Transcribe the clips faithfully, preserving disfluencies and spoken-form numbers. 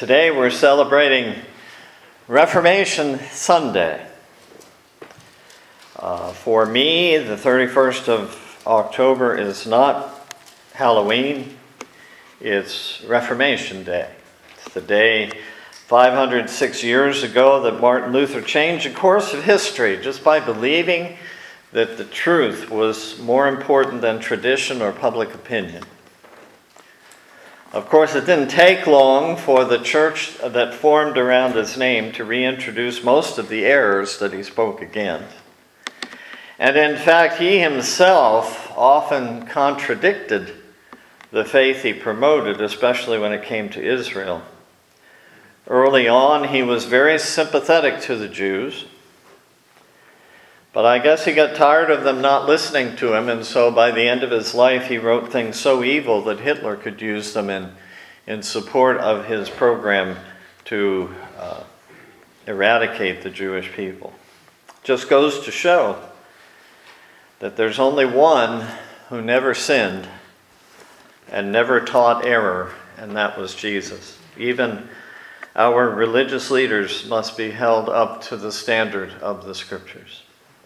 Today we're celebrating Reformation Sunday. Uh, for me, the thirty-first of October is not Halloween, it's Reformation Day. It's the day five hundred six years ago that Martin Luther changed the course of history just by believing that the truth was more important than tradition or public opinion. Of course, it didn't take long for the church that formed around his name to reintroduce most of the errors that he spoke against. And in fact, he himself often contradicted the faith he promoted, especially when it came to Israel. Early on, he was very sympathetic to the Jews, but I guess he got tired of them not listening to him, and so by the end of his life, he wrote things so evil that Hitler could use them in, in support of his program to uh, eradicate the Jewish people. Just goes to show that there's only one who never sinned and never taught error, and that was Jesus. Even our religious leaders must be held up to the standard of the Scriptures.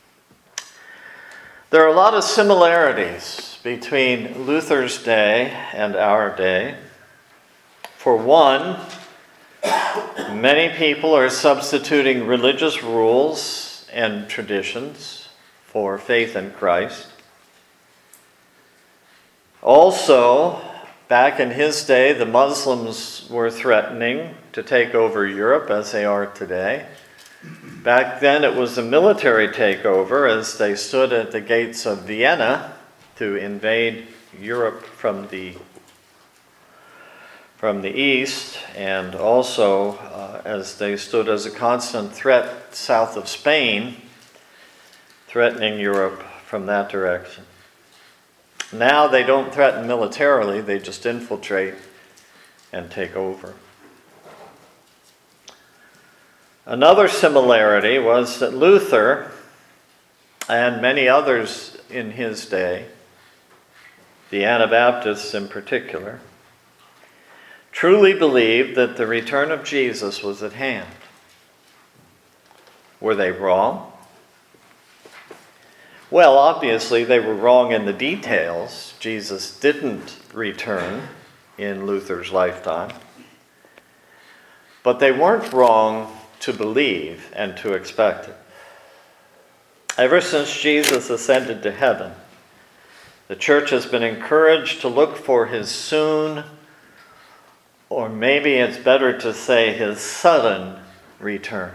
There are a lot of similarities between Luther's day and our day. For one, many people are substituting religious rules and traditions for faith in Christ. Also, back in his day, the Muslims were threatening to take over Europe as they are today. Back then it was a military takeover as they stood at the gates of Vienna to invade Europe from the from the east, and also uh, as they stood as a constant threat south of Spain, threatening Europe from that direction. Now they don't threaten militarily, they just infiltrate and take over. Another similarity was that Luther, and many others in his day, the Anabaptists in particular, truly believed that the return of Jesus was at hand. Were they wrong? Well, obviously they were wrong in the details. Jesus didn't return in Luther's lifetime. But they weren't wrong to believe and to expect it. Ever since Jesus ascended to heaven, the church has been encouraged to look for his soon, or maybe it's better to say his sudden return.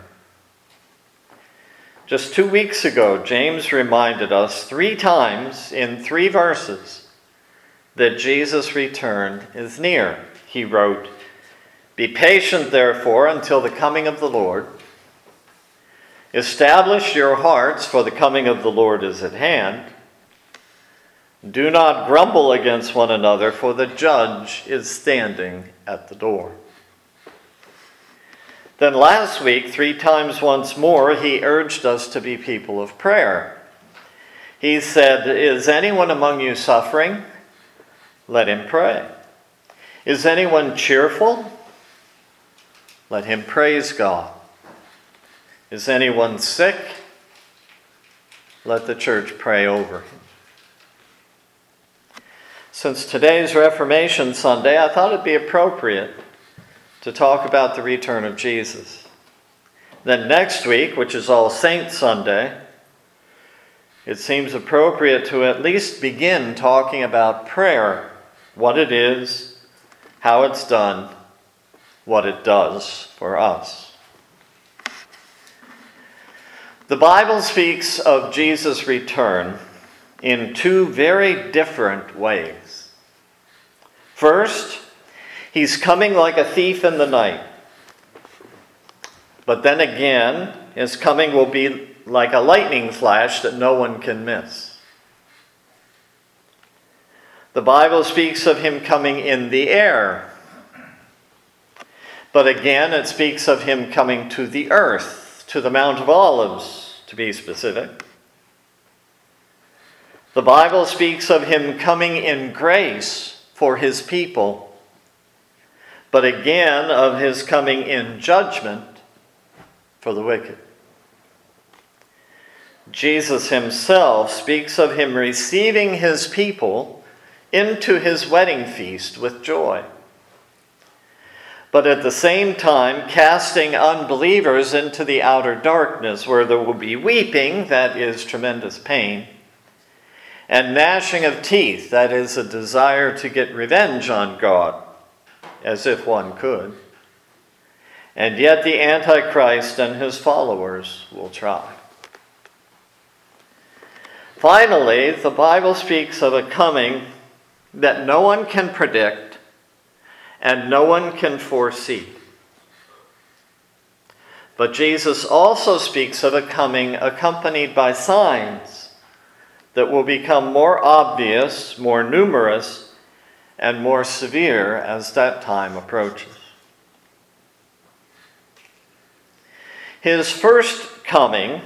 Just two weeks ago, James reminded us three times in three verses that Jesus' return is near. He wrote, "Be patient, therefore, until the coming of the Lord. Establish your hearts, for the coming of the Lord is at hand. Do not grumble against one another, for the judge is standing at the door." Then last week, three times once more, he urged us to be people of prayer. He said, "Is anyone among you suffering? Let him pray. Is anyone cheerful? Let him praise God. Is anyone sick? Let the church pray over him." Since today's Reformation Sunday, I thought it'd be appropriate to talk about the return of Jesus. Then next week, which is All Saints Sunday, it seems appropriate to at least begin talking about prayer, what it is, how it's done, what it does for us. The Bible speaks of Jesus' return in two very different ways. First, he's coming like a thief in the night. But then again, his coming will be like a lightning flash that no one can miss. The Bible speaks of him coming in the air. But again, it speaks of him coming to the earth, to the Mount of Olives, to be specific. The Bible speaks of him coming in grace for his people. but again of his coming in judgment for the wicked. Jesus himself speaks of him receiving his people into his wedding feast with joy, but at the same time casting unbelievers into the outer darkness, where there will be weeping, that is tremendous pain, and gnashing of teeth, that is a desire to get revenge on God, as if one could. And yet the Antichrist and his followers will try. Finally, the Bible speaks of a coming that no one can predict and no one can foresee. But Jesus also speaks of a coming accompanied by signs that will become more obvious, more numerous, and more severe as that time approaches. His first coming,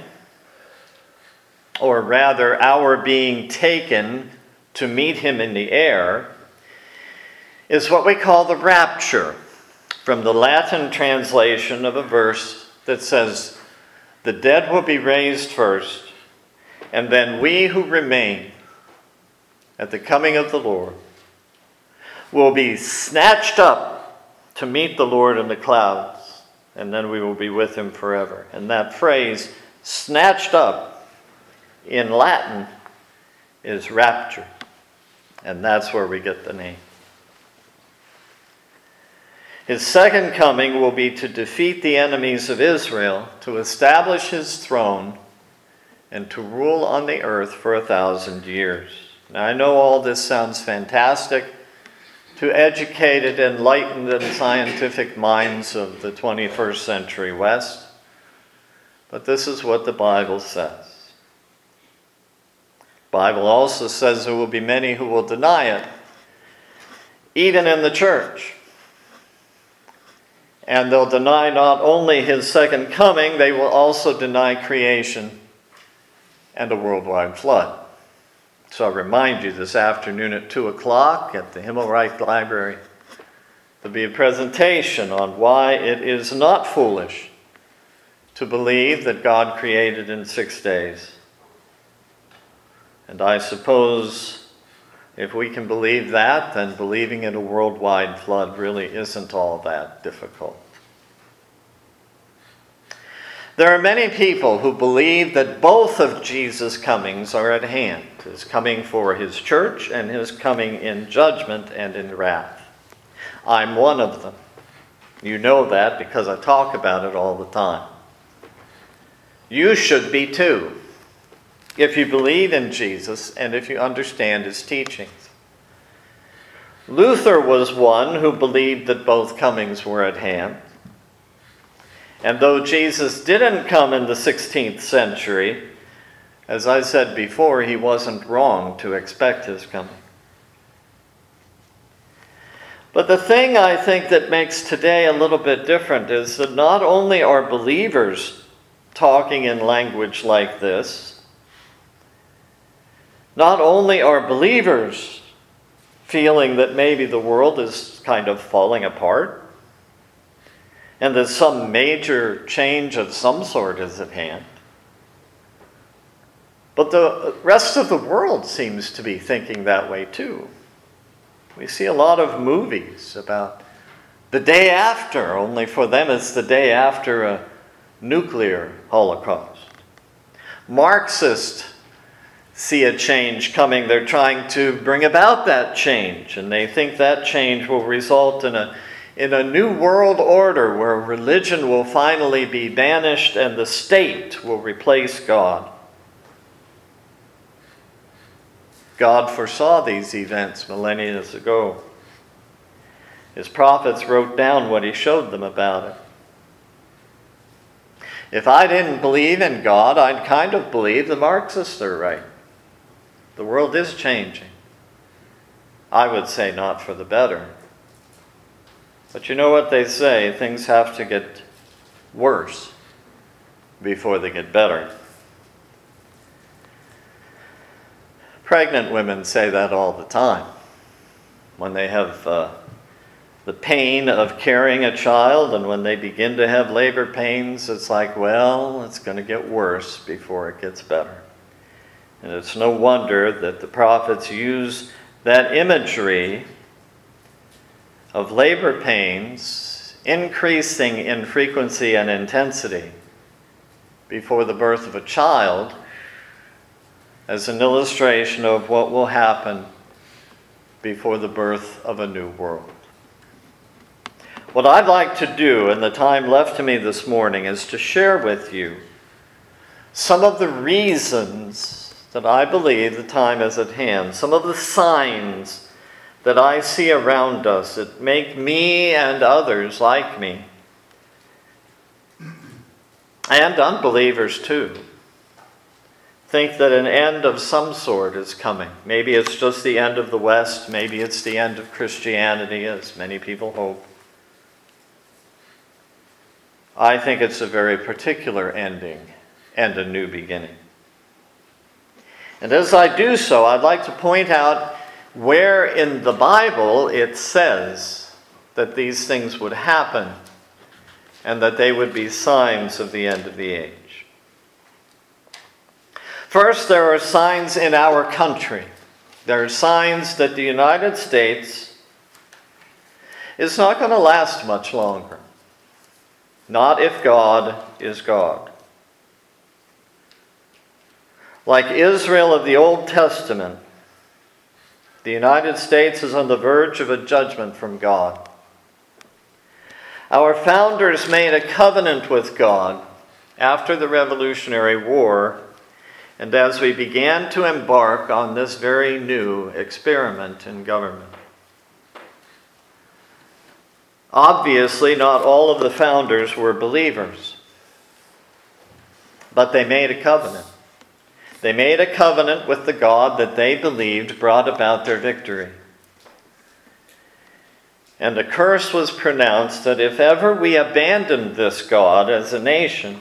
or rather our being taken to meet him in the air, is what we call the rapture, from the Latin translation of a verse that says, "The dead will be raised first, and then we who remain at the coming of the Lord will be snatched up to meet the Lord in the clouds, and then we will be with him forever." And that phrase, snatched up, in Latin is rapture. And that's where we get the name. His second coming will be to defeat the enemies of Israel, to establish his throne, and to rule on the earth for a thousand years. Now, I know all this sounds fantastic to educated, enlightened, and scientific minds of the twenty-first century West, but this is what the Bible says. The Bible also says there will be many who will deny it, even in the church. And they'll deny not only his second coming, they will also deny creation and a worldwide flood. So I remind you, this afternoon at two o'clock at the Himmelreich Library, there'll be a presentation on why it is not foolish to believe that God created in six days. And I suppose if we can believe that, then believing in a worldwide flood really isn't all that difficult. There are many people who believe that both of Jesus' comings are at hand, his coming for his church and his coming in judgment and in wrath. I'm one of them. You know that because I talk about it all the time. You should be too, if you believe in Jesus and if you understand his teachings. Luther was one who believed that both comings were at hand. And though Jesus didn't come in the sixteenth century, as I said before, he wasn't wrong to expect his coming. But the thing I think that makes today a little bit different is that not only are believers talking in language like this, not only are believers feeling that maybe the world is kind of falling apart, and that some major change of some sort is at hand, but the rest of the world seems to be thinking that way too. We see a lot of movies about the day after, only for them it's the day after a nuclear holocaust. Marxists see a change coming. They're trying to bring about that change, and they think that change will result in a in a new world order where religion will finally be banished and the state will replace God. God foresaw these events millennia ago. His prophets wrote down what he showed them about it. If I didn't believe in God, I'd kind of believe the Marxists are right. The world is changing. I would say not for the better. But you know what they say, things have to get worse before they get better. Pregnant women say that all the time when they have uh, the pain of carrying a child, and when they begin to have labor pains, it's like, well, it's going to get worse before it gets better. And it's no wonder that the prophets use that imagery of labor pains increasing in frequency and intensity before the birth of a child as an illustration of what will happen before the birth of a new world. What I'd like to do in the time left to me this morning is to share with you some of the reasons that I believe the time is at hand, some of the signs that I see around us that make me and others like me, and unbelievers too, think that an end of some sort is coming. Maybe it's just the end of the West. Maybe it's the end of Christianity, as many people hope. I think it's a very particular ending and a new beginning. And as I do so, I'd like to point out where in the Bible it says that these things would happen and that they would be signs of the end of the age. First, there are signs in our country. There are signs that the United States is not going to last much longer. Not if God is God. Like Israel of the Old Testament, the United States is on the verge of a judgment from God. Our founders made a covenant with God after the Revolutionary War, and as we began to embark on this very new experiment in government. Obviously, not all of the founders were believers, but they made a covenant. They made a covenant with the God that they believed brought about their victory. And a curse was pronounced that if ever we abandoned this God as a nation,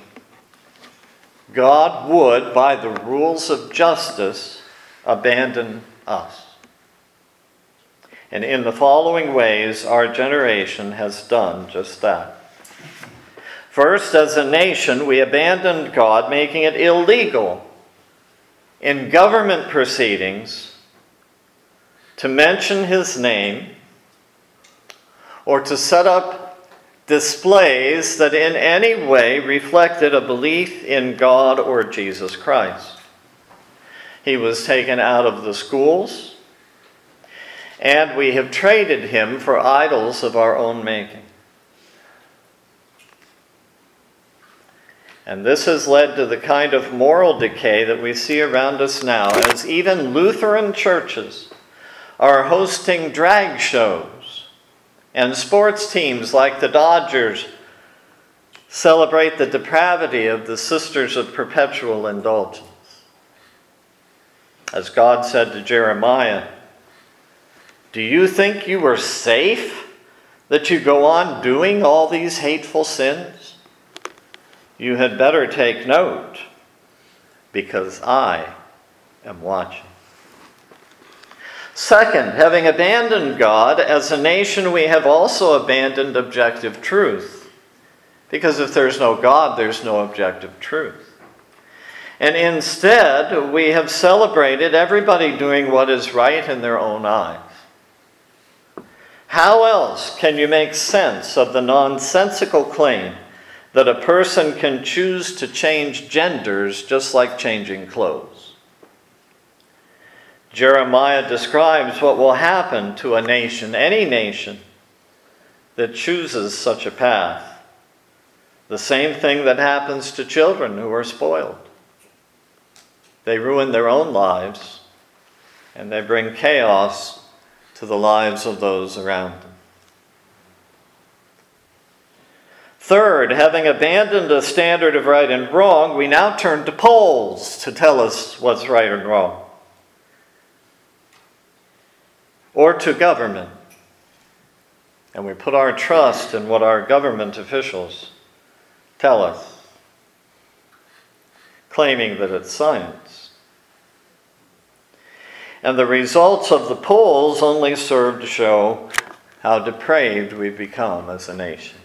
God would, by the rules of justice, abandon us. And in the following ways, our generation has done just that. First, as a nation, we abandoned God, making it illegal in government proceedings to mention his name or to set up displays that in any way reflected a belief in God or Jesus Christ. He was taken out of the schools, and we have traded him for idols of our own making. And this has led to the kind of moral decay that we see around us now, as even Lutheran churches are hosting drag shows, and sports teams like the Dodgers celebrate the depravity of the Sisters of Perpetual Indulgence. As God said to Jeremiah, "Do you think you are safe that you go on doing all these hateful sins? You had better take note, because I am watching." Second, having abandoned God, as a nation we have also abandoned objective truth. Because if there's no God, there's no objective truth. And instead, we have celebrated everybody doing what is right in their own eyes. How else can you make sense of the nonsensical claim that a person can choose to change genders just like changing clothes? Jeremiah describes what will happen to a nation, any nation, that chooses such a path. The same thing that happens to children who are spoiled. They ruin their own lives, and they bring chaos to the lives of those around them. Third, having abandoned a standard of right and wrong, we now turn to polls to tell us what's right and wrong. Or to government. And we put our trust in what our government officials tell us, claiming that it's science. And the results of the polls only serve to show how depraved we've become as a nation.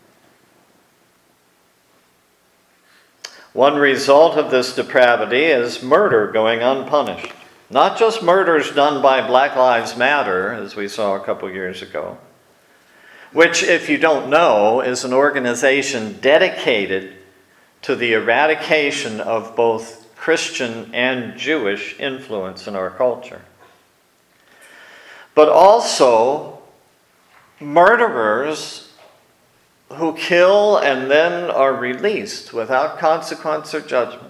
One result of this depravity is murder going unpunished. Not just murders done by Black Lives Matter, as we saw a couple years ago, which, if you don't know, is an organization dedicated to the eradication of both Christian and Jewish influence in our culture. But also murderers who kill and then are released without consequence or judgment.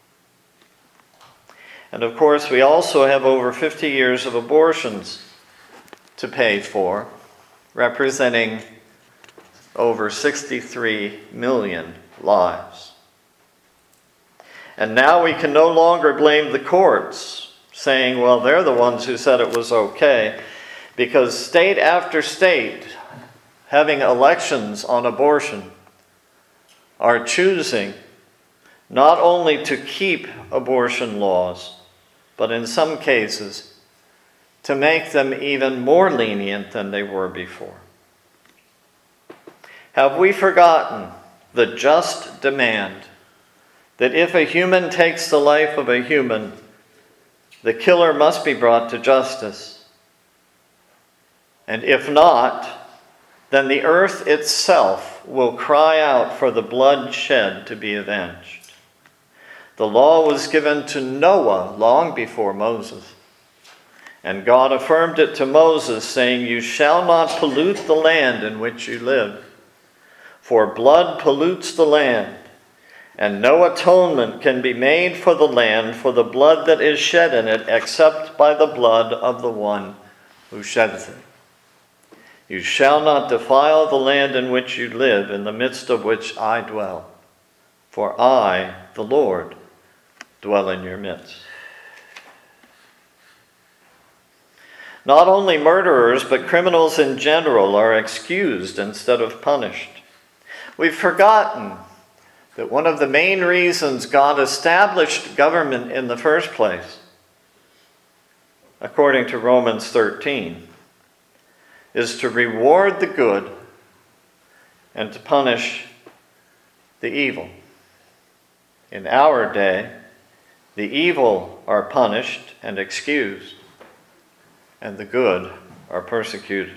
And of course, we also have over fifty years of abortions to pay for, representing over sixty-three million lives. And now we can no longer blame the courts, saying, well, they're the ones who said it was okay, because state after state, having elections on abortion, are choosing not only to keep abortion laws, but in some cases, to make them even more lenient than they were before. Have we forgotten the just demand that if a human takes the life of a human, the killer must be brought to justice? And if not, then the earth itself will cry out for the blood shed to be avenged. The law was given to Noah long before Moses. And God affirmed it to Moses, saying, you shall not pollute the land in which you live, for blood pollutes the land, and no atonement can be made for the land for the blood that is shed in it, except by the blood of the one who sheds it. You shall not defile the land in which you live, in the midst of which I dwell, for I, the Lord, dwell in your midst. Not only murderers, but criminals in general are excused instead of punished. We've forgotten that one of the main reasons God established government in the first place, according to Romans thirteen, is to reward the good and to punish the evil. In our day, the evil are punished and excused, and the good are persecuted.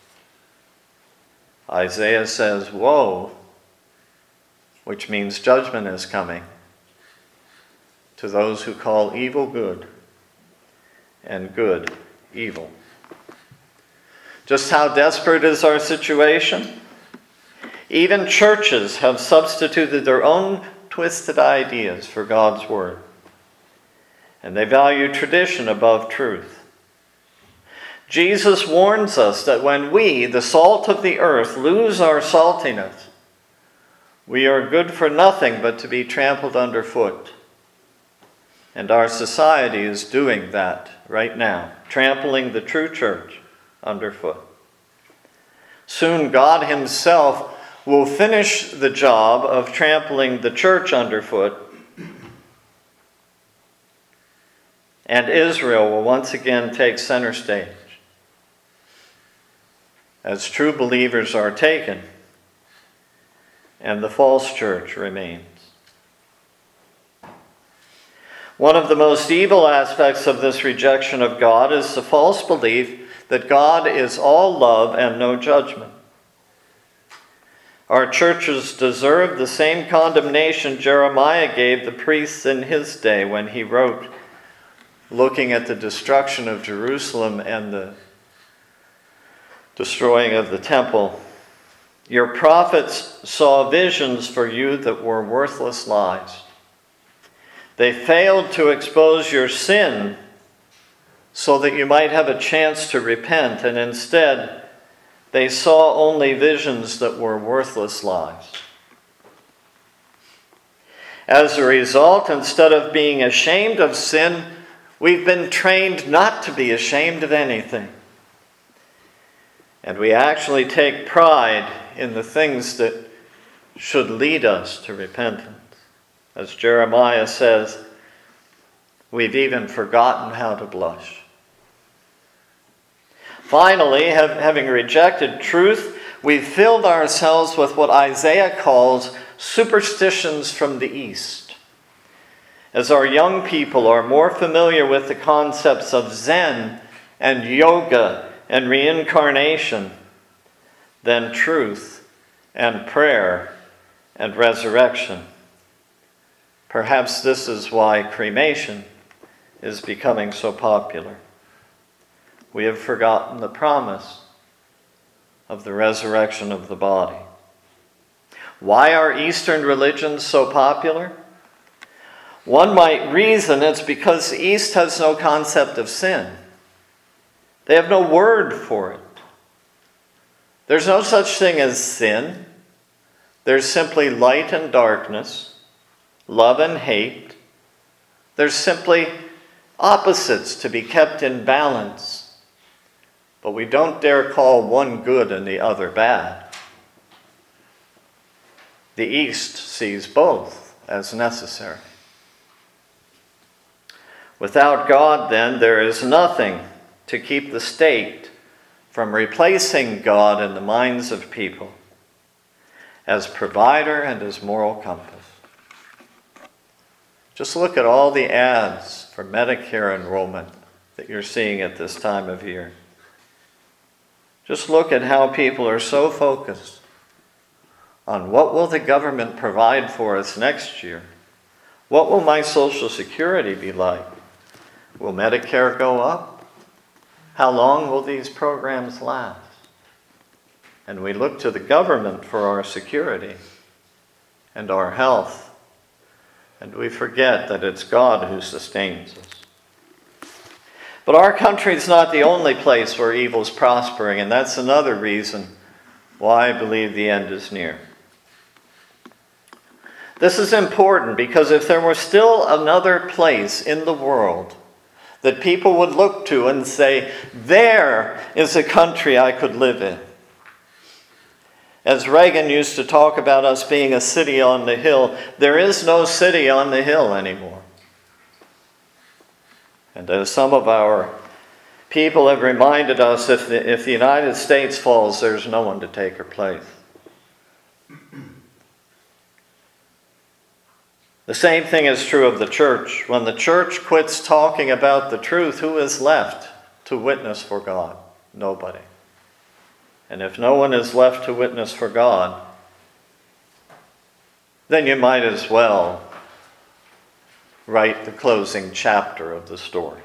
Isaiah says, woe, which means judgment is coming, to those who call evil good and good evil. Just how desperate is our situation? Even churches have substituted their own twisted ideas for God's word, and they value tradition above truth. Jesus warns us that when we, the salt of the earth, lose our saltiness, we are good for nothing but to be trampled underfoot. And our society is doing that right now, trampling the true church underfoot. Soon God himself will finish the job of trampling the church underfoot, and Israel will once again take center stage as true believers are taken and the false church remains. One of the most evil aspects of this rejection of God is the false belief that God is all love and no judgment. Our churches deserve the same condemnation Jeremiah gave the priests in his day when he wrote, looking at the destruction of Jerusalem and the destroying of the temple. Your prophets saw visions for you that were worthless lies. They failed to expose your sin so that you might have a chance to repent, and instead they saw only visions that were worthless lies. As a result, instead of being ashamed of sin, we've been trained not to be ashamed of anything. And we actually take pride in the things that should lead us to repentance. As Jeremiah says, we've even forgotten how to blush. Finally, have, having rejected truth, we've filled ourselves with what Isaiah calls superstitions from the East. As our young people are more familiar with the concepts of Zen and yoga and reincarnation than truth and prayer and resurrection. Perhaps this is why cremation is becoming so popular. We have forgotten the promise of the resurrection of the body. Why are Eastern religions so popular? One might reason it's because the East has no concept of sin. They have no word for it. There's no such thing as sin. There's simply light and darkness, love and hate. There's simply opposites to be kept in balance. But we don't dare call one good and the other bad. The East sees both as necessary. Without God, then, there is nothing to keep the state from replacing God in the minds of people as provider and as moral compass. Just look at all the ads for Medicare enrollment that you're seeing at this time of year. Just look at how people are so focused on what will the government provide for us next year? What will my Social Security be like? Will Medicare go up? How long will these programs last? And we look to the government for our security and our health, and we forget that it's God who sustains us. But our country is not the only place where evil's prospering, and that's another reason why I believe the end is near. This is important because if there were still another place in the world that people would look to and say, there is a country I could live in. As Reagan used to talk about us being a city on the hill, there is no city on the hill anymore. And as some of our people have reminded us, if the, if the United States falls, there's no one to take her place. The same thing is true of the church. When the church quits talking about the truth, who is left to witness for God? Nobody. And if no one is left to witness for God, then you might as well write the closing chapter of the story.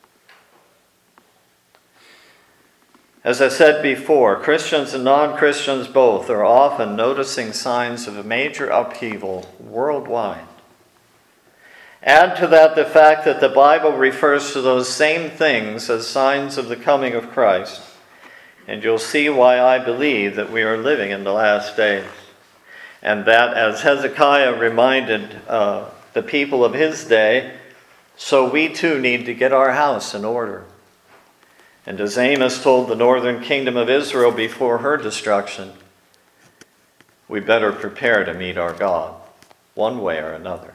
As I said before, Christians and non-Christians both are often noticing signs of a major upheaval worldwide. Add to that the fact that the Bible refers to those same things as signs of the coming of Christ, and you'll see why I believe that we are living in the last days. And that, as Hezekiah reminded uh, the people of his day, so we too need to get our house in order. And as Amos told the northern kingdom of Israel before her destruction, we better prepare to meet our God, one way or another.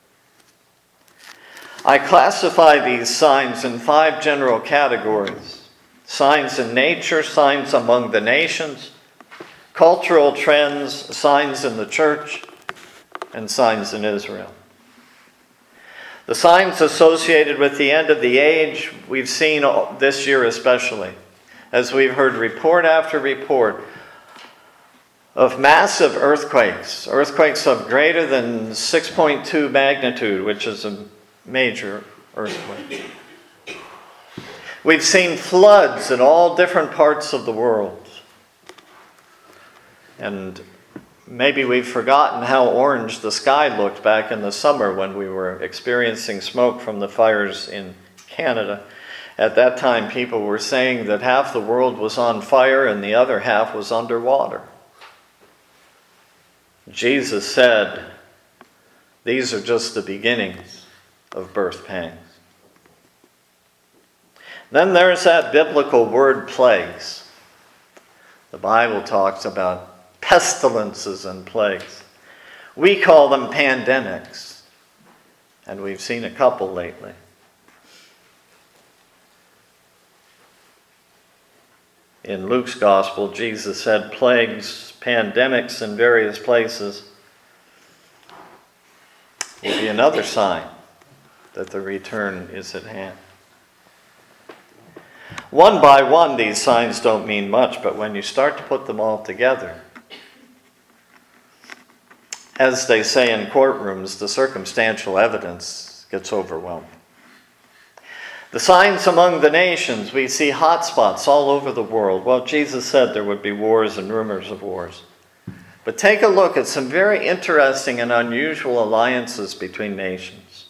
I classify these signs in five general categories: signs in nature, signs among the nations, cultural trends, signs in the church, and signs in Israel. The signs associated with the end of the age we've seen this year especially, as we've heard report after report of massive earthquakes, earthquakes of greater than six point two magnitude, which is a major earthquake. We've seen floods in all different parts of the world. And maybe we've forgotten how orange the sky looked back in the summer when we were experiencing smoke from the fires in Canada. At that time, people were saying that half the world was on fire and the other half was underwater. Jesus said, these are just the beginnings of birth pangs. Then there's that biblical word plagues. The Bible talks about pestilences and plagues. We call them pandemics, and we've seen a couple lately. In Luke's gospel, Jesus said plagues, pandemics in various places will be another sign that the return is at hand. One by one, these signs don't mean much, but when you start to put them all together, as they say in courtrooms, the circumstantial evidence gets overwhelming. The signs among the nations, we see hot spots all over the world. Well, Jesus said there would be wars and rumors of wars. But take a look at some very interesting and unusual alliances between nations.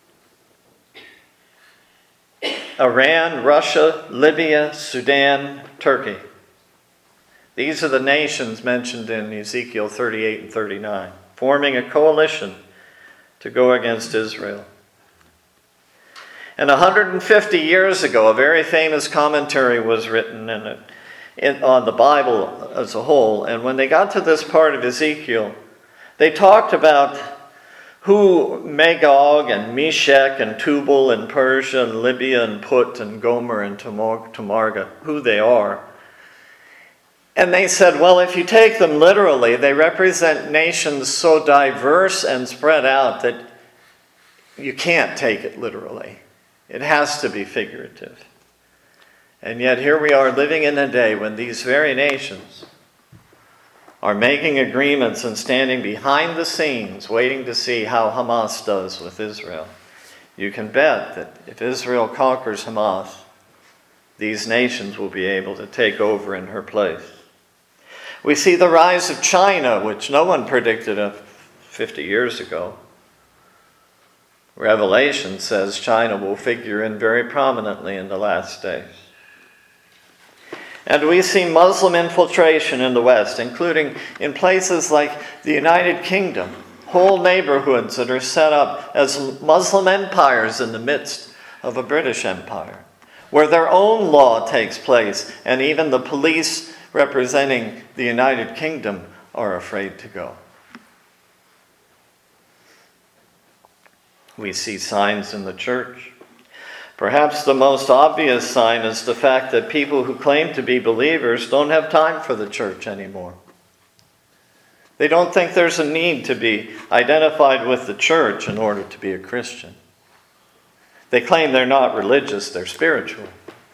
Iran, Russia, Libya, Sudan, Turkey. These are the nations mentioned in Ezekiel thirty-eight and thirty-nine, forming a coalition to go against Israel. And one hundred fifty years ago, a very famous commentary was written in it, in, on the Bible as a whole. And when they got to this part of Ezekiel, they talked about who Magog and Meshech and Tubal and Persia and Libya and Put and Gomer and Tomarga, who they are. And they said, well, if you take them literally, they represent nations so diverse and spread out that you can't take it literally. It has to be figurative. And yet here we are living in a day when these very nations are making agreements and standing behind the scenes, waiting to see how Hamas does with Israel. You can bet that if Israel conquers Hamas, these nations will be able to take over in her place. We see the rise of China, which no one predicted fifty years ago. Revelation says China will figure in very prominently in the last days. And we see Muslim infiltration in the West, including in places like the United Kingdom, whole neighborhoods that are set up as Muslim empires in the midst of a British empire, where their own law takes place, and even the police representing the United Kingdom are afraid to go. We see signs in the church. Perhaps the most obvious sign is the fact that people who claim to be believers don't have time for the church anymore. They don't think there's a need to be identified with the church in order to be a Christian. They claim they're not religious, they're spiritual.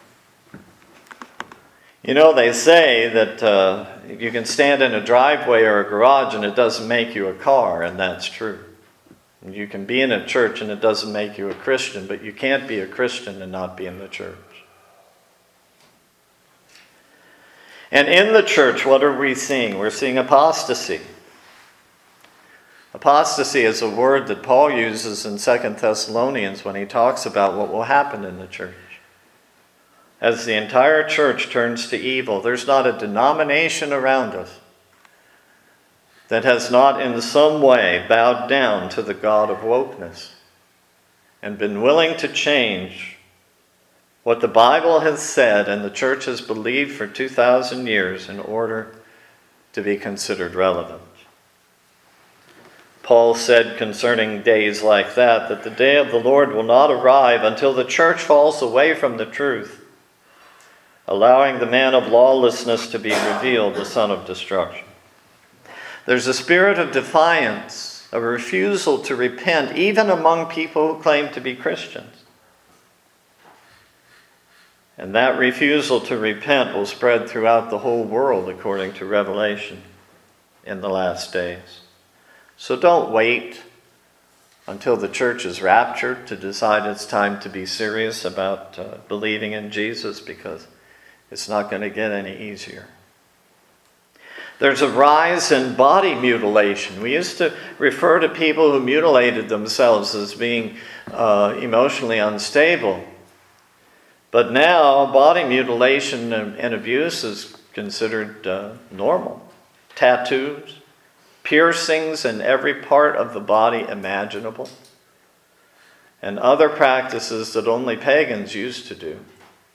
You know, they say that uh, you can stand in a driveway or a garage and it doesn't make you a car, and that's true. You can be in a church and it doesn't make you a Christian, but you can't be a Christian and not be in the church. And in the church, what are we seeing? We're seeing apostasy. Apostasy is a word that Paul uses in Second Thessalonians when he talks about what will happen in the church. As the entire church turns to evil, there's not a denomination around us that has not in some way bowed down to the God of wokeness and been willing to change what the Bible has said and the church has believed for two thousand years in order to be considered relevant. Paul said concerning days like that, that the day of the Lord will not arrive until the church falls away from the truth, allowing the man of lawlessness to be revealed, the son of destruction. There's a spirit of defiance, a refusal to repent, even among people who claim to be Christians. And that refusal to repent will spread throughout the whole world, according to Revelation, in the last days. So don't wait until the church is raptured to decide it's time to be serious about uh, believing in Jesus, because it's not going to get any easier. There's a rise in body mutilation. We used to refer to people who mutilated themselves as being uh, emotionally unstable. But now body mutilation and, and abuse is considered uh, normal. Tattoos, piercings in every part of the body imaginable, and other practices that only pagans used to do.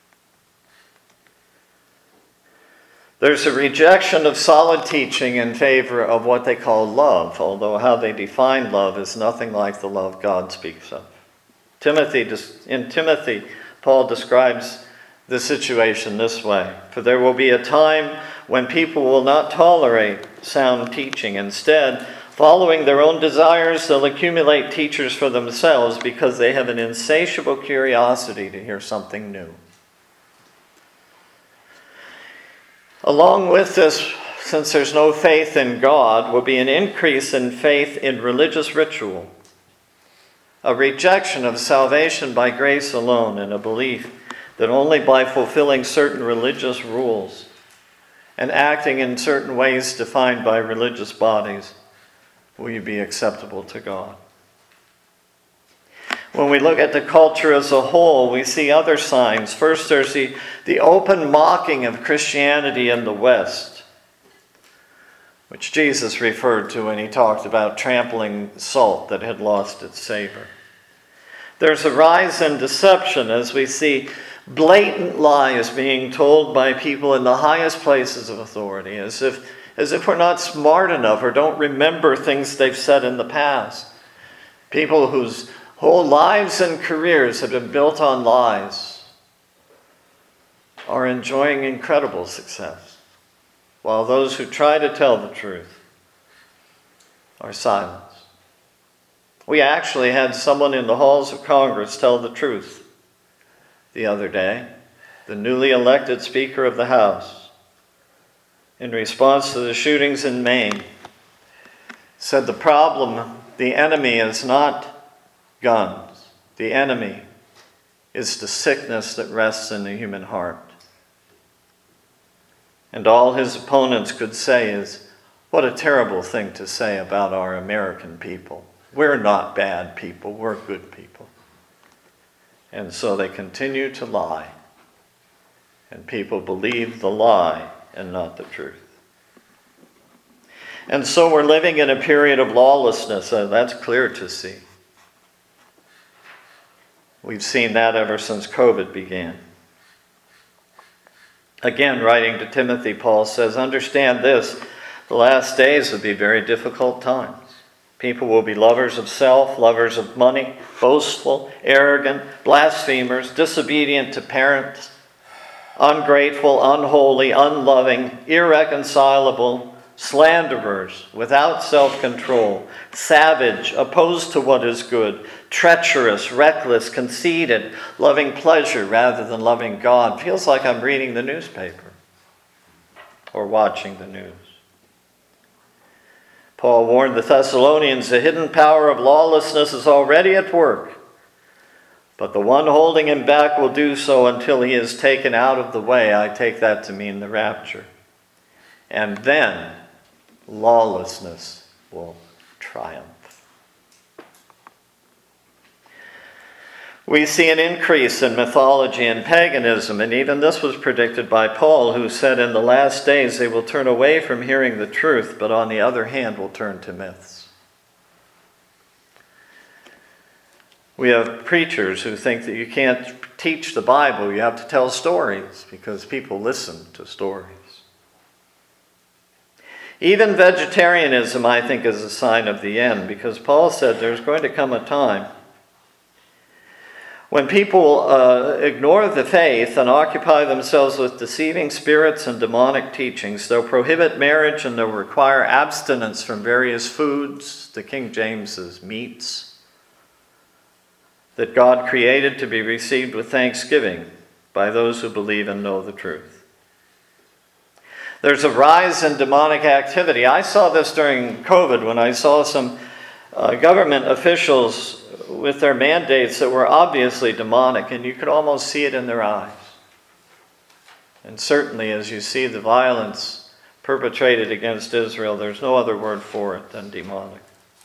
There's a rejection of solid teaching in favor of what they call love, although how they define love is nothing like the love God speaks of. Timothy, in Timothy, Paul describes the situation this way. For there will be a time when people will not tolerate sound teaching. Instead, following their own desires, they'll accumulate teachers for themselves because they have an insatiable curiosity to hear something new. Along with this, since there's no faith in God, will be an increase in faith in religious ritual, a rejection of salvation by grace alone, and a belief that only by fulfilling certain religious rules and acting in certain ways defined by religious bodies will you be acceptable to God. When we look at the culture as a whole, we see other signs. First, there's the, the open mocking of Christianity in the West, which Jesus referred to when he talked about trampling salt that had lost its savor. There's a rise in deception as we see blatant lies being told by people in the highest places of authority, as if, as if we're not smart enough or don't remember things they've said in the past. People whose whole lives and careers have been built on lies are enjoying incredible success, while those who try to tell the truth are silenced. We actually had someone in the halls of Congress tell the truth the other day, the newly elected Speaker of the House, in response to the shootings in Maine, said the problem, the enemy is not guns. The enemy is the sickness that rests in the human heart. And all his opponents could say is, what a terrible thing to say about our American people. We're not bad people, we're good people. And so they continue to lie. And people believe the lie and not the truth. And so we're living in a period of lawlessness. Uh, that's clear to see. We've seen that ever since COVID began. Again, writing to Timothy, Paul says, understand this, the last days will be very difficult times. People will be lovers of self, lovers of money, boastful, arrogant, blasphemers, disobedient to parents, ungrateful, unholy, unloving, irreconcilable, slanderers, without self-control, savage, opposed to what is good, treacherous, reckless, conceited, loving pleasure rather than loving God. Feels like I'm reading the newspaper or watching the news. Paul warned the Thessalonians, the hidden power of lawlessness is already at work, but the one holding him back will do so until he is taken out of the way. I take that to mean the rapture. And then lawlessness will triumph. We see an increase in mythology and paganism, and even this was predicted by Paul, who said in the last days they will turn away from hearing the truth, but on the other hand will turn to myths. We have preachers who think that you can't teach the Bible, you have to tell stories, because people listen to stories. Even vegetarianism, I think, is a sign of the end, because Paul said there's going to come a time when people uh, ignore the faith and occupy themselves with deceiving spirits and demonic teachings. They'll prohibit marriage and they'll require abstinence from various foods, the King James says meats, that God created to be received with thanksgiving by those who believe and know the truth. There's a rise in demonic activity. I saw this during COVID when I saw some uh, government officials with their mandates that were obviously demonic, and you could almost see it in their eyes. And certainly as you see the violence perpetrated against Israel, there's no other word for it than demonic.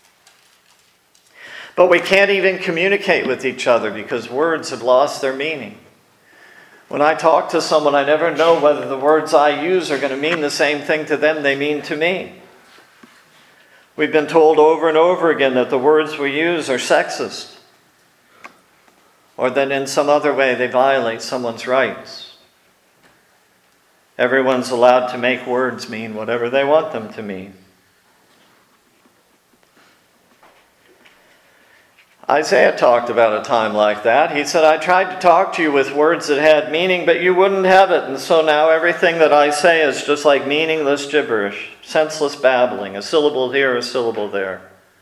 But we can't even communicate with each other because words have lost their meaning. When I talk to someone, I never know whether the words I use are going to mean the same thing to them they mean to me. We've been told over and over again that the words we use are sexist, or that in some other way they violate someone's rights. Everyone's allowed to make words mean whatever they want them to mean. Isaiah talked about a time like that. He said, I tried to talk to you with words that had meaning, but you wouldn't have it. And so now everything that I say is just like meaningless gibberish, senseless babbling, a syllable here, a syllable there.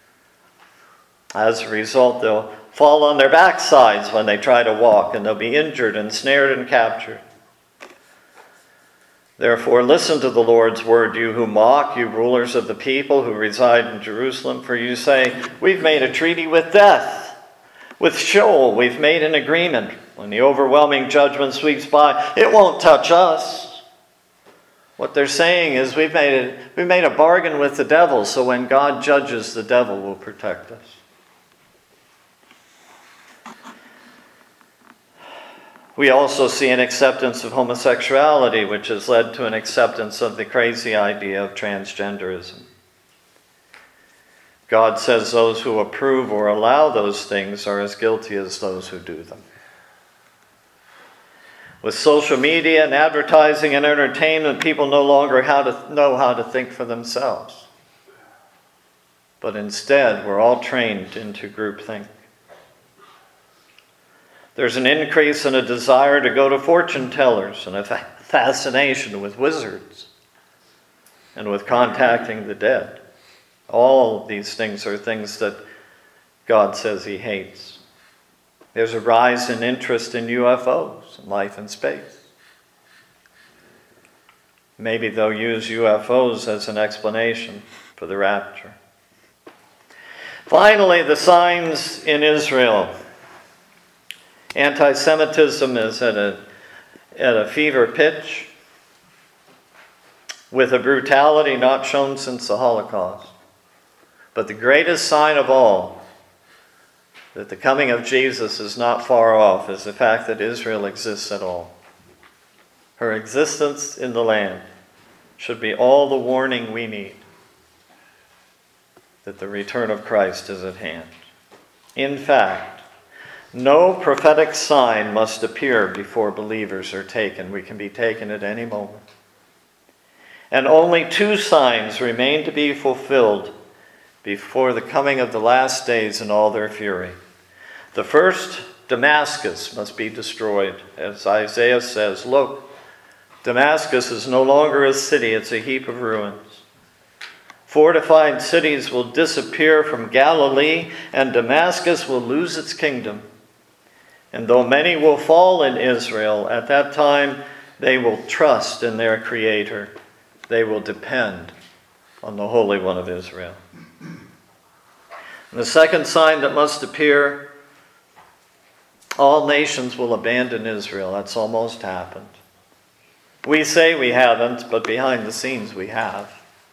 As a result, they'll fall on their backsides when they try to walk, and they'll be injured and snared and captured. Therefore, listen to the Lord's word, you who mock, you rulers of the people who reside in Jerusalem. For you say, we've made a treaty with death. With Sheol, we've made an agreement. When the overwhelming judgment sweeps by, it won't touch us. What they're saying is we've made a, we made a bargain with the devil, so when God judges, the devil will protect us. We also see an acceptance of homosexuality, which has led to an acceptance of the crazy idea of transgenderism. God says those who approve or allow those things are as guilty as those who do them. With social media and advertising and entertainment, people no longer how to know how to think for themselves. But instead, we're all trained into groupthink. There's an increase in a desire to go to fortune tellers and a fascination with wizards and with contacting the dead. All these things are things that God says he hates. There's a rise in interest in U F Os and life in space. Maybe they'll use U F Os as an explanation for the rapture. Finally, the signs in Israel. Anti-Semitism is at a, at a fever pitch, with a brutality not shown since the Holocaust. But the greatest sign of all, that the coming of Jesus is not far off, is the fact that Israel exists at all. Her existence in the land should be all the warning we need that the return of Christ is at hand. In fact, no prophetic sign must appear before believers are taken. We can be taken at any moment. And only two signs remain to be fulfilled before the coming of the last days in all their fury. The first, Damascus must be destroyed. As Isaiah says, look, Damascus is no longer a city, it's a heap of ruins. Fortified cities will disappear from Galilee, and Damascus will lose its kingdom. And though many will fall in Israel, at that time they will trust in their Creator. They will depend on the Holy One of Israel. And the second sign that must appear, all nations will abandon Israel. That's almost happened. We say we haven't, but behind the scenes we have.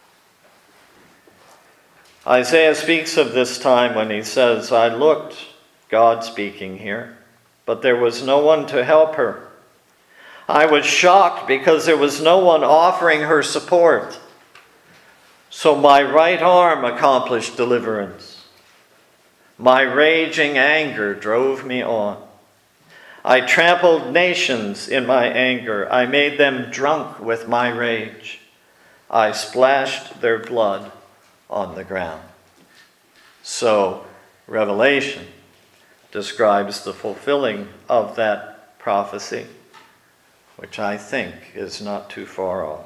Isaiah speaks of this time when he says, I looked, God speaking here, but there was no one to help her. I was shocked because there was no one offering her support. So my right arm accomplished deliverance. My raging anger drove me on. I trampled nations in my anger. I made them drunk with my rage. I splashed their blood on the ground. So, Revelation describes the fulfilling of that prophecy, which I think is not too far off.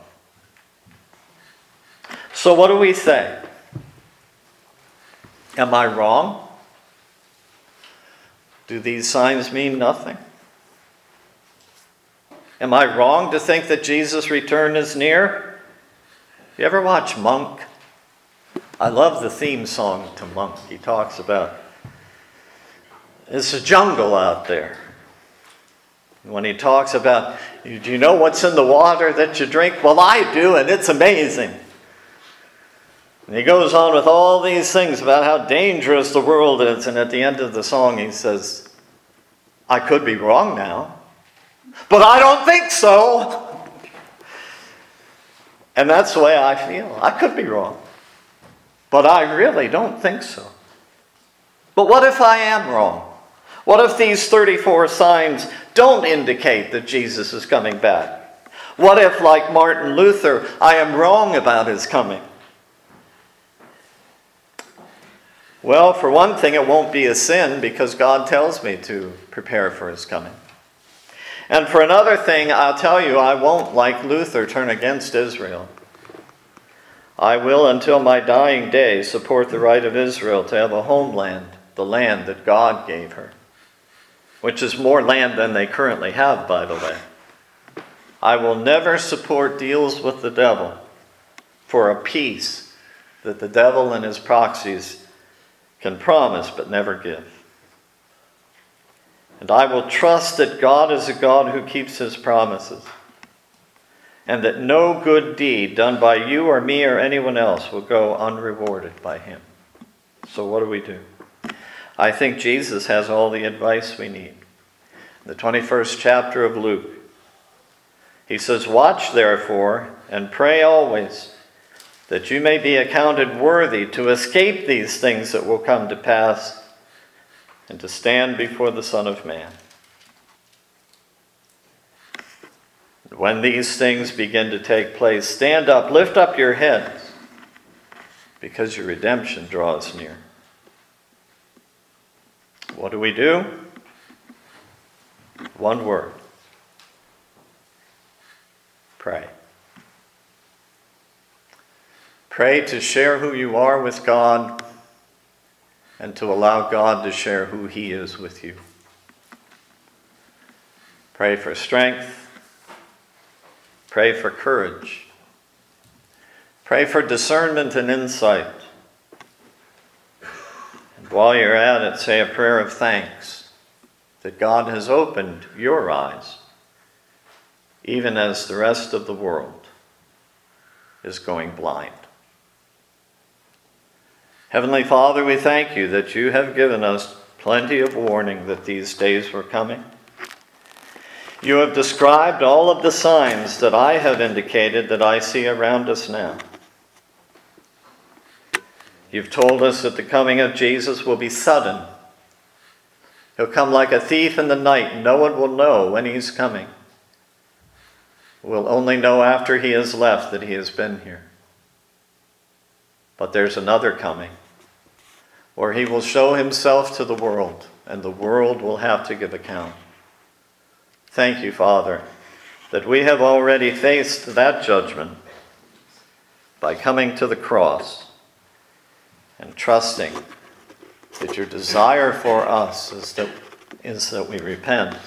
So what do we say? Am I wrong? Do these signs mean nothing? Am I wrong to think that Jesus' return is near? You ever watch Monk? I love the theme song to Monk. He talks about it's a jungle out there. When he talks about, do you know what's in the water that you drink? Well, I do, and it's amazing. And he goes on with all these things about how dangerous the world is, and at the end of the song he says, I could be wrong now, but I don't think so. And that's the way I feel. I could be wrong, but I really don't think so. But what if I am wrong? What if these thirty-four signs don't indicate that Jesus is coming back? What if, like Martin Luther, I am wrong about his coming? Well, for one thing, it won't be a sin because God tells me to prepare for his coming. And for another thing, I'll tell you, I won't, like Luther, turn against Israel. I will, until my dying day, support the right of Israel to have a homeland, the land that God gave her, which is more land than they currently have, by the way. I will never support deals with the devil for a peace that the devil and his proxies can promise but never give. And I will trust that God is a God who keeps his promises, and that no good deed done by you or me or anyone else will go unrewarded by him. So what do we do? I think Jesus has all the advice we need. In the twenty-first chapter of Luke, he says, "Watch therefore and pray always, that you may be accounted worthy to escape these things that will come to pass and to stand before the Son of Man. When these things begin to take place, stand up, lift up your heads, because your redemption draws near." What do we do? One word. Pray. Pray to share who you are with God and to allow God to share who he is with you. Pray for strength. Pray for courage. Pray for discernment and insight. And while you're at it, say a prayer of thanks that God has opened your eyes, even as the rest of the world is going blind. Heavenly Father, we thank you that you have given us plenty of warning that these days were coming. You have described all of the signs that I have indicated that I see around us now. You've told us that the coming of Jesus will be sudden. He'll come like a thief in the night. No one will know when he's coming. We'll only know after he has left that he has been here. But there's another coming, where he will show himself to the world, and the world will have to give account. Thank you, Father, that we have already faced that judgment by coming to the cross and trusting that your desire for us is that, is that we repent.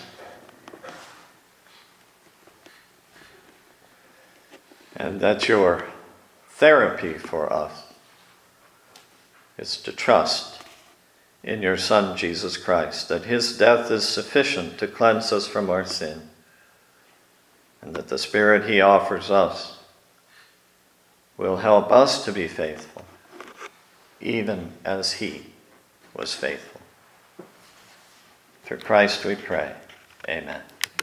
And that your therapy for us is to trust in your Son, Jesus Christ, that his death is sufficient to cleanse us from our sin, and that the Spirit he offers us will help us to be faithful, even as he was faithful. Through Christ we pray. Amen.